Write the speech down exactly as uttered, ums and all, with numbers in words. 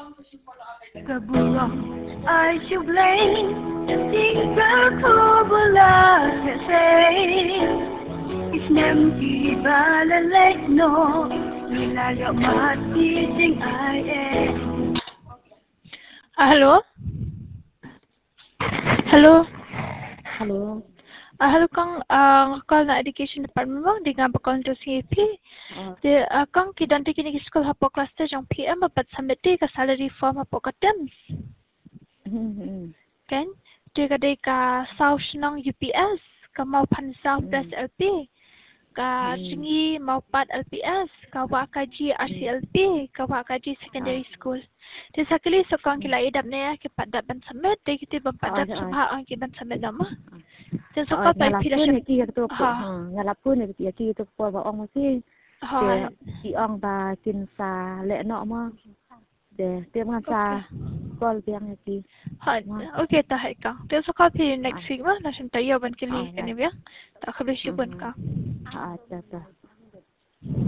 Keburang ai chụp lấy tiếng ca khô bờ la sẽ Isnem di bala let no Milayo mati sing ai e Hello Hello Hello. Ah, hello kang uh, call na education department mo di nga ba kang to C A P Uh, di uh, kang kidan ti kini school hapo class te jong P M bapat submit ka salary form hapo katem mm, kan di ka di ka south nang U P S ka mau pan south mm, best L P ka mm, ringi mau pat L P S ka wa ka G R C mm, L P ka wa ka G uh, secondary school di sakali so kang mm. kila idap ne ya ki padat ban submit di kiti ban Rồi padat rồi. subha ang ki ban submit lama dan so Rồi ka nhà pai là pira phun syam này kia tôi phụ ha ha nhà là phun này kia kia tôi phụ vào ông thì để ha chị ông bà kinh xa lệ nọ mà để tiêm ngăn okay xa con tiếng này kia ha mà okay ta hai ka dan so ka pi à next week ma na syam tayo ban à kili rồi kan ya ta khabri ừ shibun ka à chà chà